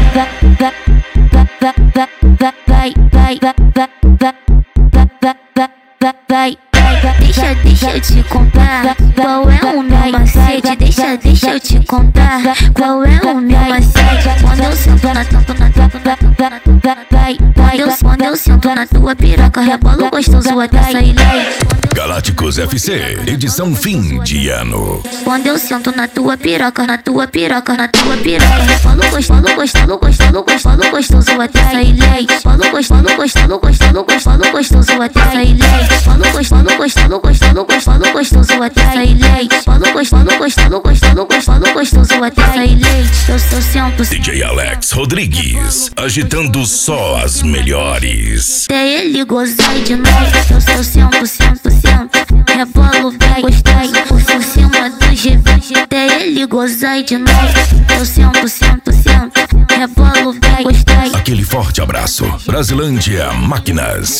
Deixa eu te contar qual é o meu macete. Deixa eu te contar qual é o meu macete. Quando eu sento na quando eu sento na tua piroca, rebolo gostoso até sair leite. Galácticos FC, edição fim de ano. Quando eu sento na tua piroca, rebolo gostoso até sair leite. Rebolo gostoso até sair leite. Rebolo gostoso até sair leite. Rebolo gostoso até sair leite. Eu sou sempre DJ Alex Rodrigues, agitando só as melhores. Até ele gozar de novo. Eu sou 100%. Rebolo, vai gostar por cima do GV. Até ele gozar de novo. Eu 100%. Rebolo, vai gostar. Aquele forte abraço. Brasilândia Máquinas.